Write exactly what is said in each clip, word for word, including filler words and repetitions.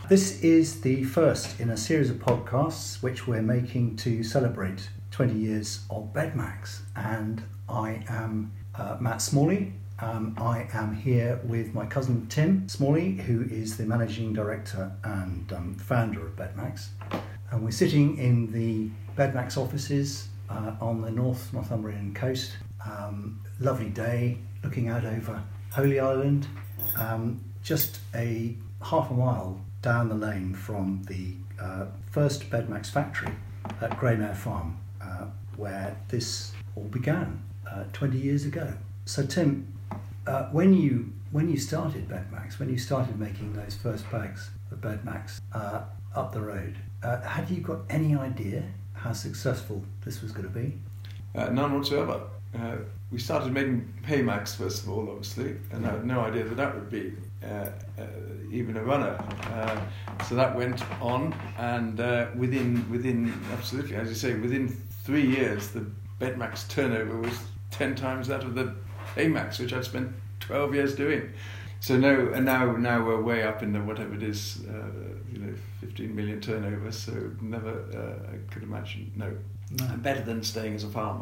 This is the first in a series of podcasts which we're making to celebrate twenty years of Bedmax, and I am uh, Matt Smalley. Um, I am here with my cousin Tim Smalley, who is the managing director and um, founder of Bedmax, and we're sitting in the Bedmax offices uh, on the North Northumbrian coast. Um, lovely day, looking out over Holy Island, um, just a half a mile down the lane from the uh, first Bedmax factory at Greymare Farm, uh, where this all began uh, twenty years ago. So Tim, uh, when you when you started Bedmax, when you started making those first bags of Bedmax uh, up the road, uh, had you got any idea how successful this was going to be? Uh, none whatsoever. Uh, we started making Haymax first of all, obviously, and I had no idea that that would be uh, uh, even a runner. Uh, so that went on, and uh, within within absolutely, as you say, within three years, the Bedmax turnover was ten times that of the Haymax, which I'd spent twelve years doing. So no, and now now we're way up in the whatever it is, uh, you know, fifteen million turnover. So never uh, I could imagine no, no. Better than staying as a farmer.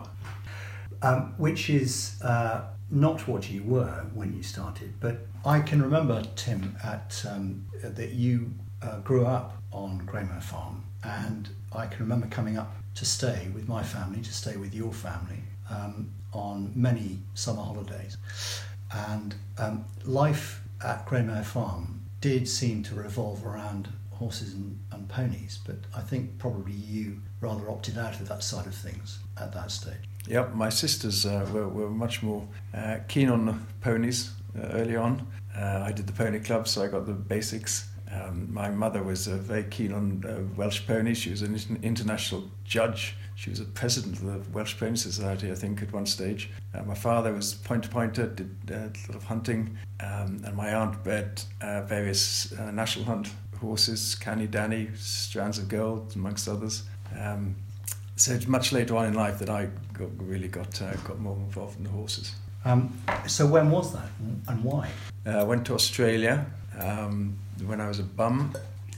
Um, which is uh, not what you were when you started, but I can remember, Tim, at um, that you uh, grew up on Greymare Farm, and I can remember coming up to stay with my family, to stay with your family um, on many summer holidays, and um, life at Greymare Farm did seem to revolve around horses and, and ponies, but I think probably you rather opted out of that side of things at that stage. Yep, my sisters uh, were, were much more uh, keen on the ponies uh, early on. Uh, I did the pony club, so I got the basics. Um, my mother was uh, very keen on uh, Welsh ponies. She was an international judge. She was a president of the Welsh Pony Society, I think, at one stage. Uh, my father was pointer-pointer, did uh, a lot of hunting, um, and my aunt bred uh, various uh, national hunt horses, Canny Danny, Strands of Gold, amongst others. Um, So it's much later on in life that I got, really got uh, got more involved in the horses. Um, so when was that, and why? Uh, I went to Australia um, when I was a bum,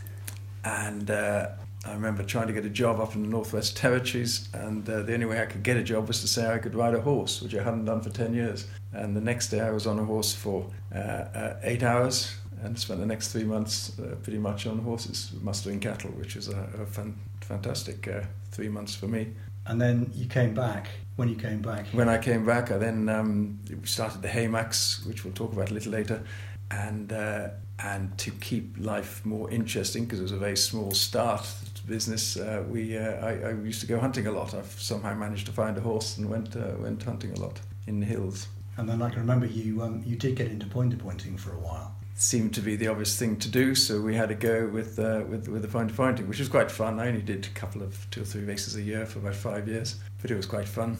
and uh, I remember trying to get a job up in the Northwest Territories, and uh, the only way I could get a job was to say I could ride a horse, which I hadn't done for ten years. And the next day I was on a horse for uh, uh, eight hours, and spent the next three months uh, pretty much on horses, mustering cattle, which was a, a fan, fantastic uh, three months for me. And then you came back. When you came back? When I came back, I then um, started the Haymax, which we'll talk about a little later, and uh, and to keep life more interesting, because it was a very small start to business. Uh, we uh, I, I used to go hunting a lot. I've somehow managed to find a horse and went uh, went hunting a lot in the hills. And then I can remember you um, you did get into pointer pointing for a while. Seemed to be the obvious thing to do, so we had a go with uh, with with the pointer pointing, which was quite fun. I only did a couple of two or three races a year for about five years, but it was quite fun.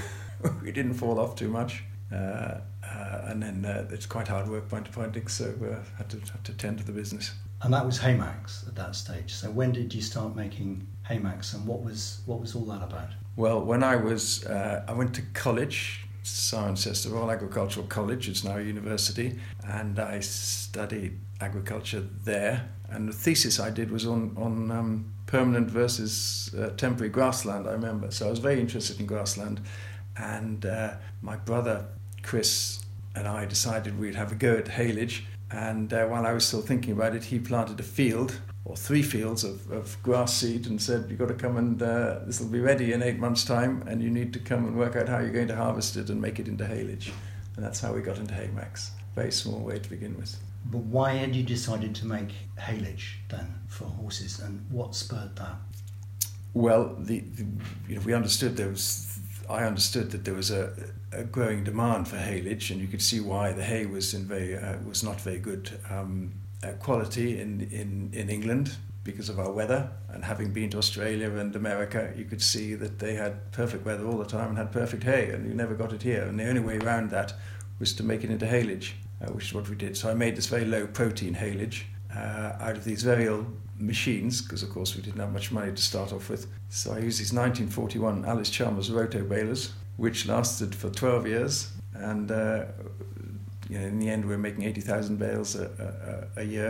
We didn't fall off too much, uh, uh, and then uh, it's quite hard work pointer pointing, so uh, had to had to tend to the business. And that was Haymax at that stage. So when did you start making Haymax, and what was what was all that about? Well, when I was uh, I went to college. Cirencester Royal Agricultural College, it's now a university, and I studied agriculture there, and the thesis I did was on, on um, permanent versus uh, temporary grassland, I remember. So I was very interested in grassland, and uh, my brother Chris and I decided we'd have a go at haylage, and uh, while I was still thinking about it, he planted a field or three fields of, of grass seed and said, you've got to come and uh, this will be ready in eight months' time, and you need to come and work out how you're going to harvest it and make it into haylage. And that's how we got into Haymax. Very small way to begin with. But why had you decided to make haylage then for horses, and what spurred that? Well, the, the you know we understood there was, I understood that there was a, a growing demand for haylage, and you could see why the hay was in very uh, was not very good um, Uh, quality in, in, in England because of our weather, and having been to Australia and America, you could see that they had perfect weather all the time and had perfect hay, and you never got it here, and the only way around that was to make it into haylage, uh, which is what we did. So I made this very low protein haylage uh, out of these very old machines, because of course we didn't have much money to start off with. So I used these nineteen forty-one Alice Chalmers roto balers, which lasted for twelve years, and uh, you know, in the end we were making eighty thousand bales a, a, a year,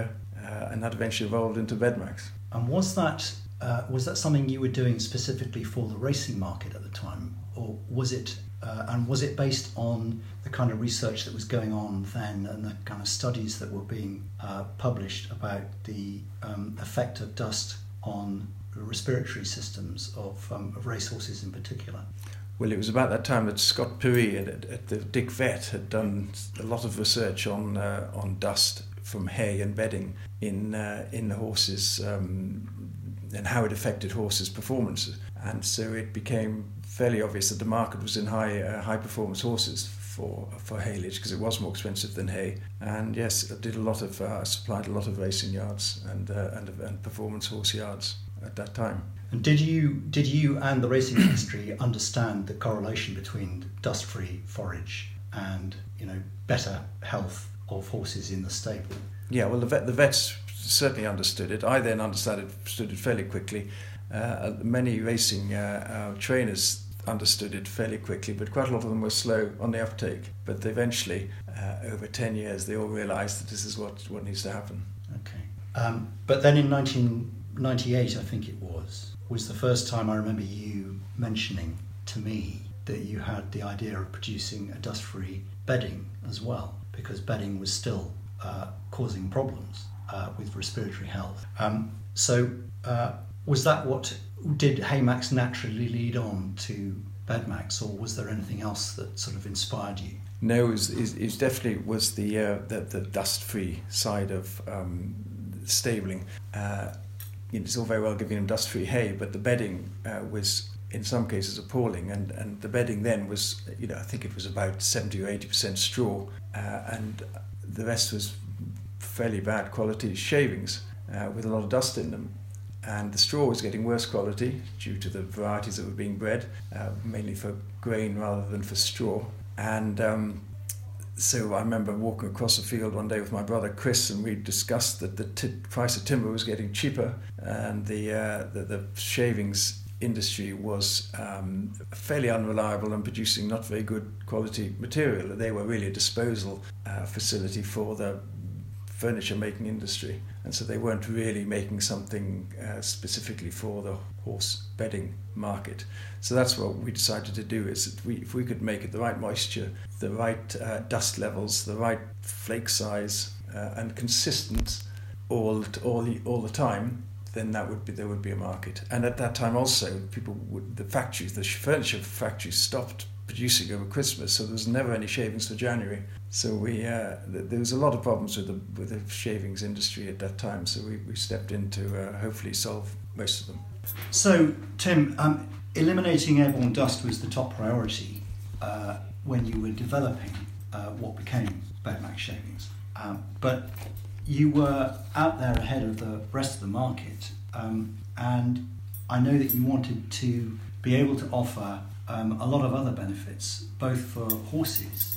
uh, and that eventually evolved into Bedmax. And was that uh, was that something you were doing specifically for the racing market at the time, or was it? Uh, and was it based on the kind of research that was going on then, and the kind of studies that were being uh, published about the um, effect of dust on respiratory systems of, um, of racehorses in particular? Well, it was about that time that Scott Perry at, at the Dick Vet had done a lot of research on uh, on dust from hay and bedding in uh, in the horses, um, and how it affected horses' performances. And so it became fairly obvious that the market was in high uh, high performance horses for for haylage, because it was more expensive than hay. And yes, I did a lot of uh, supplied a lot of racing yards and uh, and and performance horse yards at that time. And did you did you and the racing industry understand the correlation between dust-free forage and, you know, better health of horses in the stable? Yeah, well, the vet, the vets certainly understood it. I then understood it, understood it fairly quickly. Uh, many racing uh, uh, trainers understood it fairly quickly, but quite a lot of them were slow on the uptake. But eventually, uh, over ten years, they all realised that this is what, what needs to happen. Okay. Um, but then in nineteen ninety-eight, I think it was, was the first time I remember you mentioning to me that you had the idea of producing a dust-free bedding as well, because bedding was still uh, causing problems uh, with respiratory health. Um, so uh, was that what, did Haymax naturally lead on to Bedmax, or was there anything else that sort of inspired you? No, it, was, it, it definitely was the, uh, the, the dust-free side of um, stabling. Uh, It's all very well giving them dust-free hay, but the bedding uh, was, in some cases, appalling. And, and the bedding then was, you know, I think it was about seventy or eighty percent straw, uh, and the rest was fairly bad quality shavings uh, with a lot of dust in them. And the straw was getting worse quality due to the varieties that were being bred, uh, mainly for grain rather than for straw. And um, so I remember walking across the field one day with my brother Chris, and we discussed that the t- price of timber was getting cheaper, and the uh, the, the shavings industry was um, fairly unreliable and producing not very good quality material. They were really a disposal uh, facility for the furniture making industry, and so they weren't really making something uh, specifically for the horse bedding market. So that's what we decided to do, is that we, if we could make it the right moisture, the right uh, dust levels, the right flake size, uh, and consistent all all the all the time, then that would be there would be a market. And at that time also, people would, the factories, the furniture factories stopped producing over Christmas, so there was never any shavings for January. So we uh, th- there was a lot of problems with the with the shavings industry at that time. So we, we stepped in to uh, hopefully solve most of them. So Tim, um, eliminating airborne dust was the top priority uh, when you were developing uh, what became Bedmax shavings. Um, but you were out there ahead of the rest of the market, um, and I know that you wanted to be able to offer um, a lot of other benefits, both for horses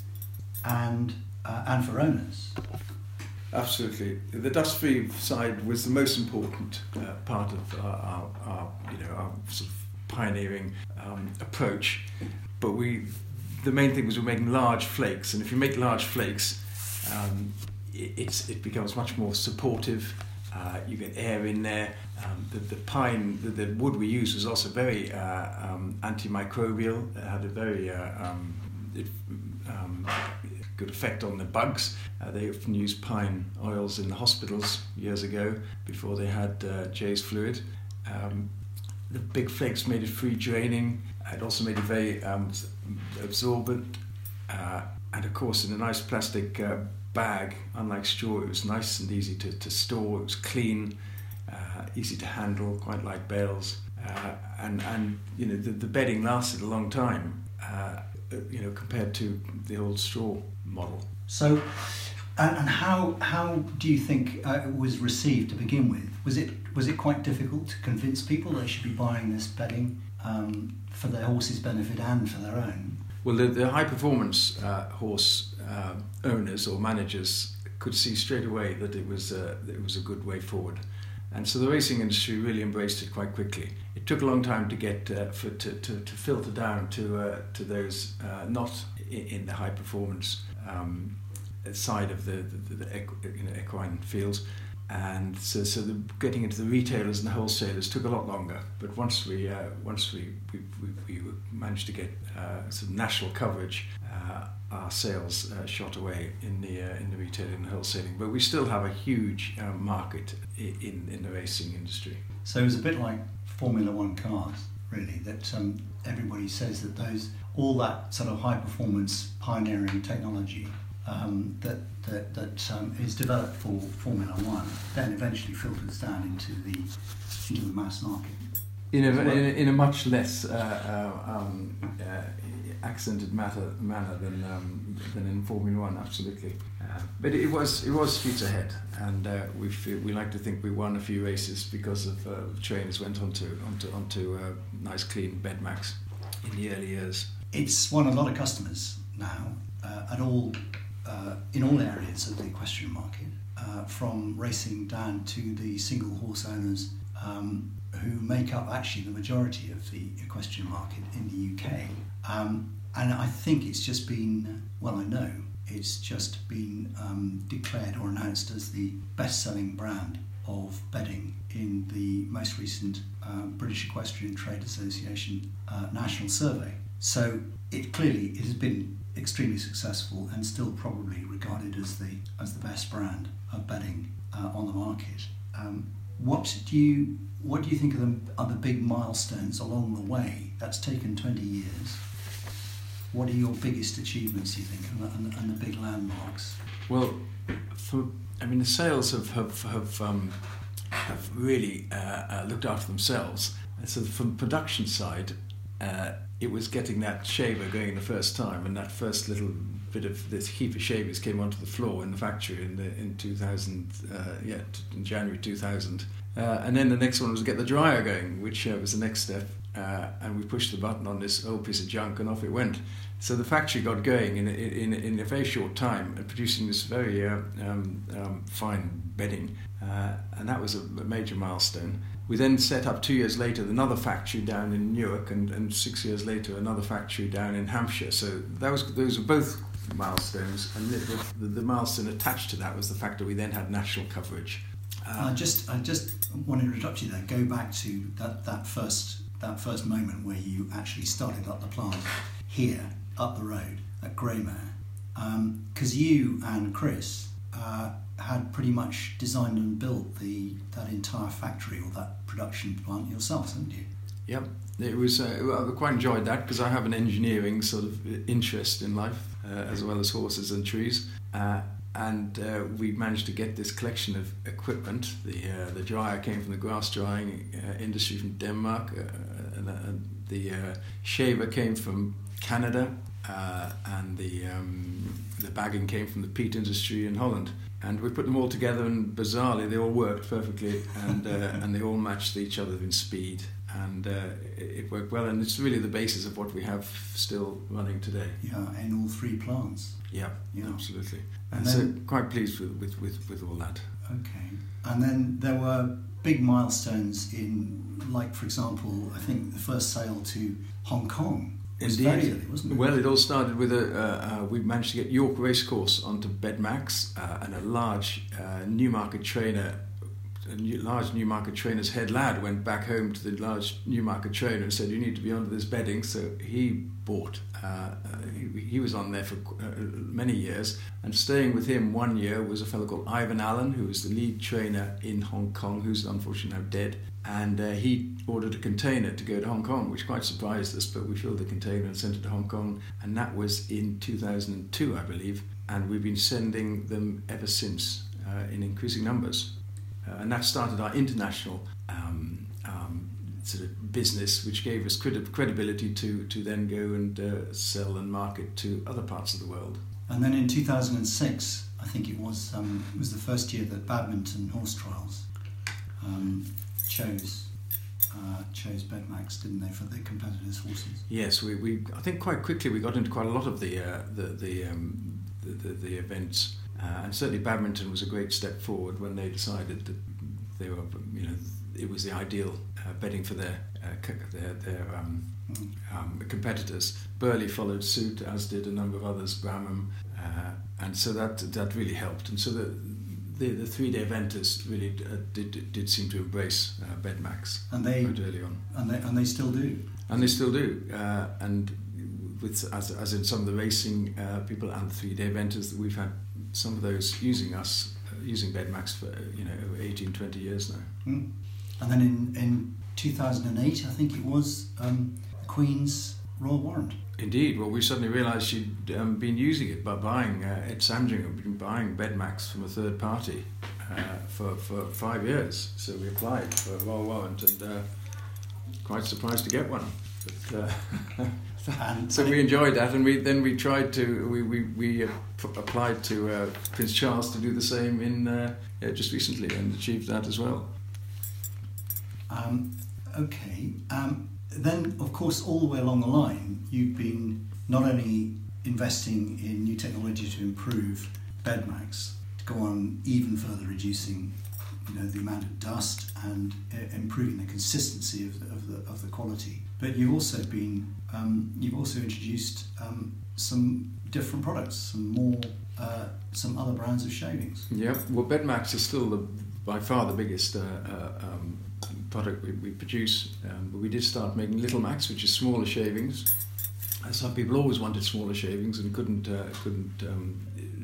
and uh, and for owners. Absolutely, the dust-free side was the most important uh, part of our, our, our, you know, our sort of pioneering um, approach. But we, the main thing was we're making large flakes, and if you make large flakes, um, it, it's it becomes much more supportive. Uh, you get air in there. Um, the, the pine, the, the wood we used was also very uh, um, antimicrobial. It had a very uh, um, it, um, good effect on the bugs. Uh, they often used pine oils in the hospitals years ago before they had uh, Jay's fluid. Um, the big flakes made it free draining. It also made it very um, absorbent, uh, and of course in a nice plastic uh, bag. Unlike straw, it was nice and easy to, to store. It was clean, uh, easy to handle, quite like bales, uh, and and you know the, the bedding lasted a long time. Uh, you know, compared to the old straw model. So, and, and how how do you think uh, it was received to begin with? Was it was it quite difficult to convince people they should be buying this bedding um, for their horses' benefit and for their own? Well, the, the high performance uh, horse uh, owners or managers could see straight away that it was uh, that it was a good way forward. And so the racing industry really embraced it quite quickly. It took a long time to get uh, for to, to, to filter down to uh, to those uh, not in, in the high performance um, side of the the, the, the equ, you know, equine fields, And so, so the, getting into the retailers and the wholesalers took a lot longer. But once we uh, once we we, we, we managed to get uh, some national coverage, uh, our sales uh, shot away in the uh, in the retailing and wholesaling. But we still have a huge uh, market in in the racing industry. So it was a bit like Formula One cars, really. That um, everybody says that those all that sort of high performance pioneering technology. Um, that that, that um, is developed for Formula One, then eventually filters down into the into the mass market. In a well. in, a, in a much less uh, uh, um, uh, accented matter, manner than um, than in Formula One, absolutely. Uh, but it was it was streets ahead, and uh, we feel, we like to think we won a few races because of uh, trainers went onto onto onto uh, nice clean Bedmax in the early years. It's won a lot of customers now uh, at all. Uh, in all areas of the equestrian market, uh, from racing down to the single horse owners um, who make up actually the majority of the equestrian market in the U K. Um, and I think it's just been, well, I know it's just been um, declared or announced as the best-selling brand of bedding in the most recent uh, British Equestrian Trade Association uh, national survey. So it clearly it has been extremely successful and still probably regarded as the as the best brand of bedding uh, on the market. Um, what do you what do you think are the are the big milestones along the way? That's taken twenty years. What are your biggest achievements, you think, and the, and the, and the big landmarks? Well, for I mean, the sales have have have, um, have really uh, uh, looked after themselves. And so from the production side, uh, it was getting that shaver going the first time, and that first little bit of this heap of shavers came onto the floor in the factory in the in two thousand, uh, yeah, in January two thousand, uh, and then the next one was to get the dryer going, which uh, was the next step, uh, and we pushed the button on this old piece of junk, and off it went. So the factory got going in in in a very short time, and producing this very uh, um, um, fine bedding, uh, and that was a, a major milestone. We then set up two years later another factory down in Newark, and, and six years later another factory down in Hampshire. So that was those were both milestones, and the, the, the milestone attached to that was the fact that we then had national coverage. Uh, I just I just want to interrupt you there. Go back to that, that first that first moment where you actually started up the plant here up the road at Greymare, because um, you and Chris uh, had pretty much designed and built the that entire factory or that production plant yourselves, hadn't you? Yep, it was. Uh, well, I quite enjoyed that because I have an engineering sort of interest in life, uh, as well as horses and trees. Uh, and uh, we managed to get this collection of equipment. The uh, the dryer came from the grass drying uh, industry from Denmark, uh, and, uh, and the uh, shaver came from Canada, uh, and the um, the bagging came from the peat industry in Holland. And we put them all together, and bizarrely they all worked perfectly, and uh, and they all matched each other in speed, and uh, it, it worked well. And it's really the basis of what we have still running today. Yeah, in all three plants. Yeah, yeah, absolutely. And, and then, so quite pleased with, with, with, with all that. Okay. And then there were big milestones in, like, for example, I think the first sale to Hong Kong. Was Indeed. Very early, wasn't it? Well, it all started with a. Uh, uh, we managed to get York Racecourse onto Bedmax, uh, and a large uh, Newmarket trainer, a new, large Newmarket trainer's head lad went back home to the large Newmarket trainer and said, "You need to be onto this bedding." So he bought. Uh, uh, he, he was on there for uh, many years, and staying with him one year was a fellow called Ivan Allen, who was the lead trainer in Hong Kong, who's unfortunately now dead. And uh, he ordered a container to go to Hong Kong, which quite surprised us, but we filled the container and sent it to Hong Kong, and that was in two thousand two, I believe, and we've been sending them ever since uh, in increasing numbers. Uh, and that started our international um, um, sort of business, which gave us credi- credibility to, to then go and uh, sell and market to other parts of the world. And then in two thousand six, I think it was, um, it was the first year that Badminton Horse Trials um, chose uh, chose Bedmax, didn't they, for the competitors' horses? Yes, we, we I think quite quickly we got into quite a lot of the uh, the the, um, the, the the events, uh, and certainly badminton was a great step forward when they decided that they were, you know, it was the ideal uh, bedding for their uh, their their um, mm. um, competitors. Burley followed suit, as did a number of others, Bramham, uh, and so that that really helped. And so the the, the three-day eventers really uh, did did seem to embrace uh, Bedmax and they quite early on, and they and they still do, and they still do, uh, and with as as in some of the racing uh, people and the three-day eventers, we've had some of those using us uh, using Bedmax for you know over eighteen, twenty years now. Mm. And then in in two thousand eight, I think it was, um, the Queen's Royal Warrant. Indeed. Well, we suddenly realised she'd um, been using it by buying, uh, Ed Sandringham had been buying Bedmax from a third party uh, for, for five years. So we applied for a Royal Warrant and uh, quite surprised to get one. But, uh, and so we enjoyed that, and we then we tried to, we, we, we uh, p- applied to uh, Prince Charles to do the same in uh, yeah, just recently and achieved that as well. Um, okay. Um, Then, of course, all the way along the line, you've been not only investing in new technology to improve Bedmax, to go on even further reducing, you know, the amount of dust and uh, improving the consistency of the, of the of the quality. But you've also been um, you've also introduced um, some different products, some more uh, some other brands of shavings. Yeah. Well, Bedmax is still the by far the biggest Uh, uh, um, product we, we produce, um, but we did start making Little Max, which is smaller shavings. Uh, some people always wanted smaller shavings and couldn't uh, couldn't um,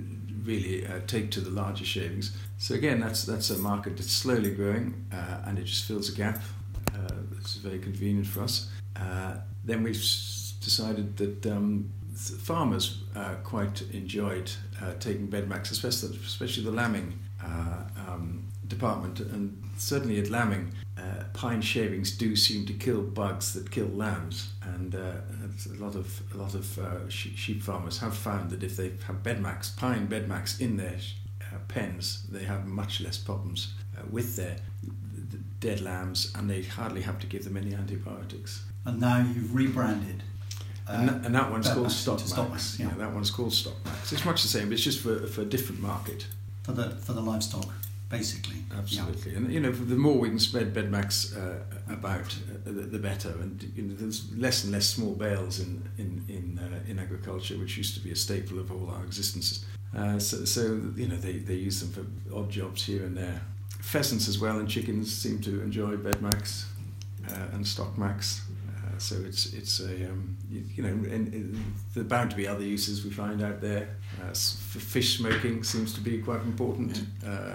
really uh, take to the larger shavings. So again, that's that's a market that's slowly growing, uh, and it just fills a gap. Uh, it's very convenient for us. Uh, then we've s- decided that um, farmers uh, quite enjoyed uh, taking Bedmax, especially especially the lambing uh, um, department, and certainly at lambing, uh, pine shavings do seem to kill bugs that kill lambs, and uh, a lot of a lot of uh, sheep farmers have found that if they have Bedmax, pine Bedmax in their uh, pens, they have much less problems uh, with their the dead lambs, and they hardly have to give them any antibiotics. And now you've rebranded. Uh, and, that, and that one's called Stockmax. Stockmax. Yeah. yeah, that one's called Stockmax. It's much the same, but it's just for for a different market. For the for the livestock, basically. Absolutely, yeah. And you know, the more we can spread Bedmax uh, about, uh, the, the better. And you know, there's less and less small bales in in in, uh, in agriculture, which used to be a staple of all our existences. Uh, so, so you know, they, they use them for odd jobs here and there. Pheasants as well and chickens seem to enjoy Bedmax uh, and Stockmax. Uh, so it's it's a um, you, you know, and, and there are bound to be other uses we find out there. Uh, for fish smoking seems to be quite important. Uh,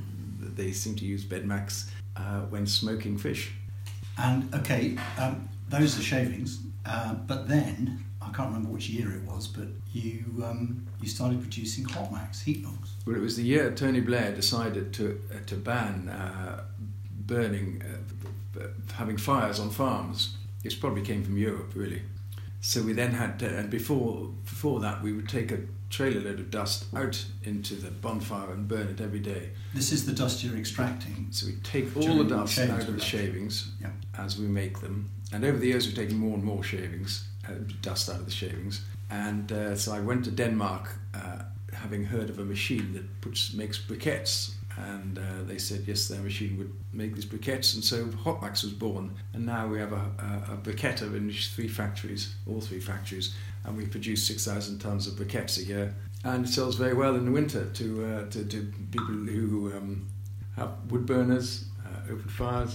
they seem to use Bedmax uh, when smoking fish. And okay, um, those are shavings, uh, but then I can't remember which year it was, but you um, you started producing Hotmax heat logs. Well, it was the year Tony Blair decided to uh, to ban uh, burning, uh, having fires on farms. It probably came from Europe, really. So we then had, to, and before before that, we would take a trailer load of dust out into the bonfire and burn it every day. This is the dust you're extracting. So we take all During the dust shavings out of the production. shavings Yeah. as we make them. And over the years, we've taken more and more shavings, uh, dust out of the shavings. And uh, so I went to Denmark, uh, having heard of a machine that puts makes briquettes. And uh, they said, yes, their machine would make these briquettes. And so Hotmax was born. And now we have a, a, a briquetter in three factories, all three factories. And we produce six thousand tonnes of briquettes a year. And it sells very well in the winter to uh, to, to people who um, have wood burners, uh, open fires,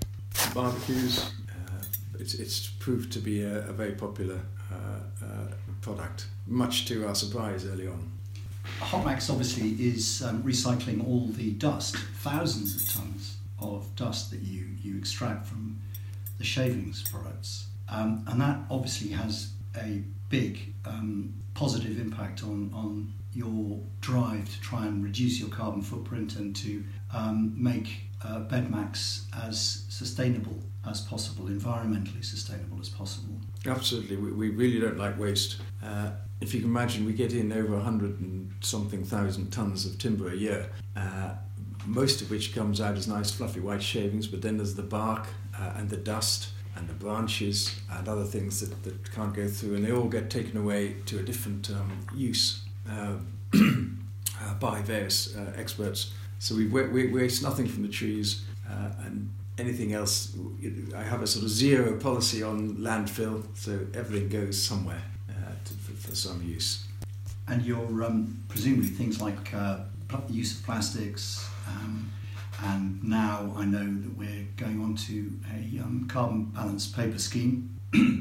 barbecues. Uh, it's, it's proved to be a, a very popular uh, uh, product, much to our surprise early on. Hotmax obviously is um, recycling all the dust, thousands of tons of dust that you, you extract from the shavings products. Um, and that obviously has a big um, positive impact on, on your drive to try and reduce your carbon footprint and to um, make uh, Bedmax as sustainable as possible, environmentally sustainable as possible. Absolutely, we, we really don't like waste. Uh, if you can imagine, we get in over a hundred and something thousand tonnes of timber a year, uh, most of which comes out as nice fluffy white shavings, but then there's the bark uh, and the dust and the branches and other things that, that can't go through, and they all get taken away to a different um, use uh, uh, by various uh, experts. So we, we waste nothing from the trees, uh, and anything else, I have a sort of zero policy on landfill, so everything goes somewhere uh, to, for, for some use. And your um, presumably things like uh, pl- use of plastics, um, and now I know that we're going on to a um, carbon balanced paper scheme.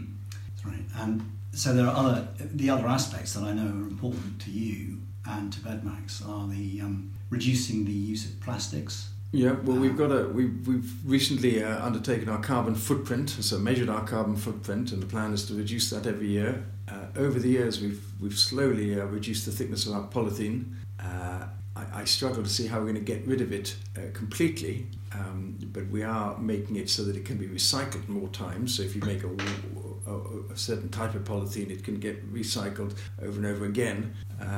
Sorry, and so there are other the other aspects that I know are important to you and to Bedmax are the um, reducing the use of plastics. Yeah, well, we've got a we've we've recently uh, undertaken our carbon footprint, so measured our carbon footprint, and the plan is to reduce that every year. Uh, over the years, we've we've slowly uh, reduced the thickness of our polythene. Uh, I, I struggle to see how we're going to get rid of it uh, completely, um, but we are making it so that it can be recycled more times. So if you make a, a, a certain type of polythene, it can get recycled over and over again.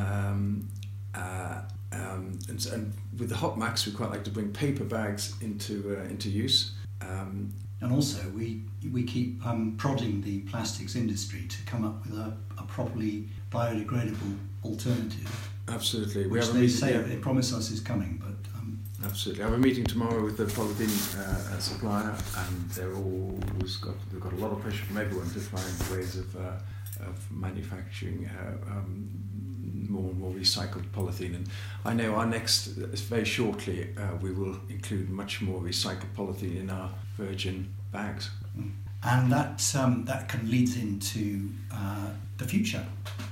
Um, uh, Um, and, and with the Hot Max, we quite like to bring paper bags into uh, into use. Um, and also, we we keep um, prodding the plastics industry to come up with a, a properly biodegradable alternative. Absolutely, we which have a they meeting, say yeah. they promise us is coming, but um, absolutely. I have a meeting tomorrow with the polythene uh, supplier, and they're always got they've got a lot of pressure from everyone to find ways of uh, of manufacturing Uh, um, more and more recycled polythene, and I know our next very shortly uh, we will include much more recycled polythene in our virgin bags, and that um, that can leads into uh, the future,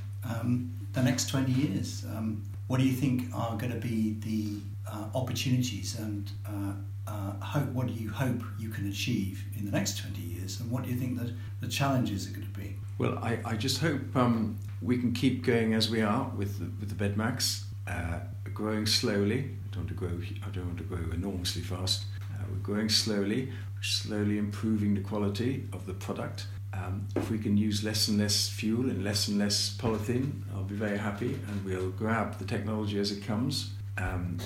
um, the next twenty years. Um, what do you think are going to be the uh, opportunities and uh, uh, hope? What do you hope you can achieve in the next twenty years, and what do you think that the challenges are going to be? Well, I, I just hope um, we can keep going as we are with the, with the Bedmax, uh, growing slowly. I don't want to grow. I don't want to grow enormously fast. Uh, we're growing slowly, slowly improving the quality of the product. Um, if we can use less and less fuel and less and less polythene, I'll be very happy, and we'll grab the technology as it comes. Um,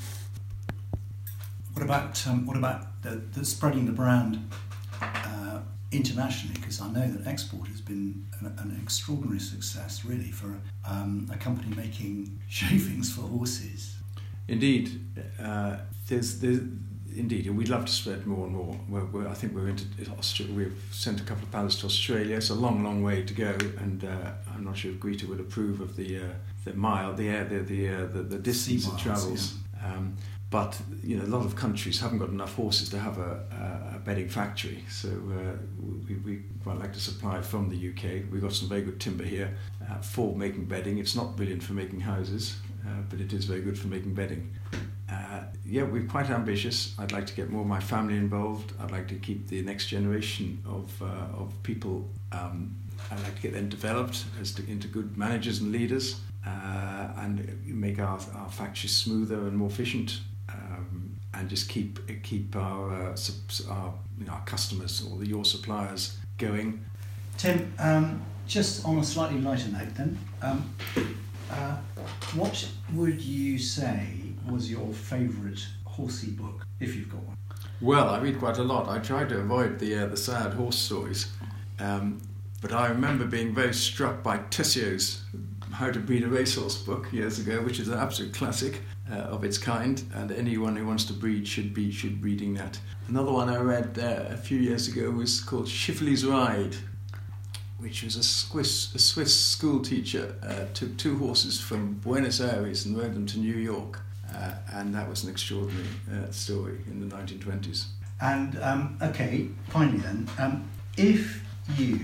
what about um, what about the, the spreading the brand Uh, internationally, because I know that export has been an, an extraordinary success, really, for um, a company making shavings for horses. Indeed, uh, there's, there's indeed, we'd love to spread more and more. We're, we're, I think we're into Australia. We've sent a couple of pallets to Australia. It's a long, long way to go, and uh, I'm not sure if Greta would approve of the uh, the mile, the air, the the uh, the, the distance Sea it miles, travels. Yeah. Um, But you know, a lot of countries haven't got enough horses to have a, a, a bedding factory, so uh, we, we quite like to supply from the U K. We've got some very good timber here uh, for making bedding. It's not brilliant for making houses, uh, but it is very good for making bedding. Uh, yeah, we're quite ambitious. I'd like to get more of my family involved. I'd like to keep the next generation of uh, of people. Um, I'd like to get them developed as to, into good managers and leaders, uh, and make our, our factories smoother and more efficient. Um, and just keep keep our uh, our, you know, our customers or the, your suppliers going. Tim, um, just on a slightly lighter note, then, um, uh, what would you say was your favourite horsey book, if you've got one? Well, I read quite a lot. I try to avoid the uh, the sad horse stories, um, but I remember being very struck by Tessio's How to Breed a Racehorse book years ago, which is an absolute classic uh, of its kind, and anyone who wants to breed should be should be reading that. Another one I read uh, a few years ago was called Schifferly's Ride, which was a Swiss a Swiss school teacher uh, took two horses from Buenos Aires and rode them to New York, uh, and that was an extraordinary uh, story in the nineteen twenties. And um, okay, finally then, um, if you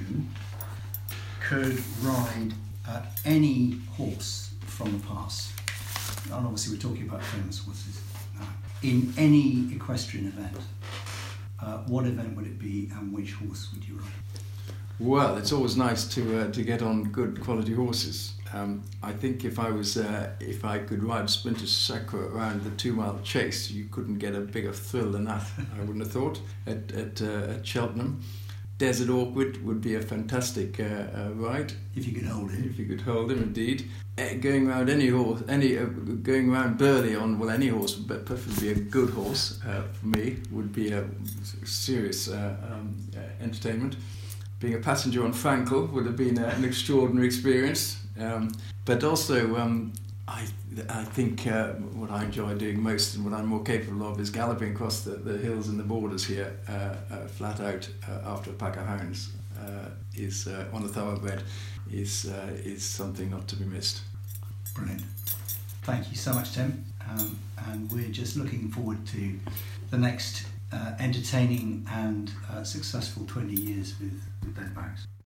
could ride uh, any horse from the past, and obviously we're talking about famous horses now, in any equestrian event, uh, what event would it be and which horse would you ride? Well, it's always nice to uh, to get on good quality horses. Um, I think if I was uh, if I could ride Sprinter Sacre around the two mile chase, you couldn't get a bigger thrill than that. I wouldn't have thought at at, uh, at Cheltenham. Desert Awkward would be a fantastic uh, uh, ride if you could hold him. If you could hold him, indeed. Uh, going around any horse, any uh, going around Burley on well any horse, but preferably a good horse uh, for me would be a serious uh, um, uh, entertainment. Being a passenger on Frankel would have been uh, an extraordinary experience. Um, but also, um, I I think uh, what I enjoy doing most and what I'm more capable of is galloping across the, the hills and the borders here, uh, uh, flat out uh, after a pack of hounds, uh, is uh, on a thoroughbred, is uh, is something not to be missed. Brilliant. Thank you so much, Tim. um, and we're just looking forward to the next uh, entertaining and uh, successful twenty years with, with Bedmax.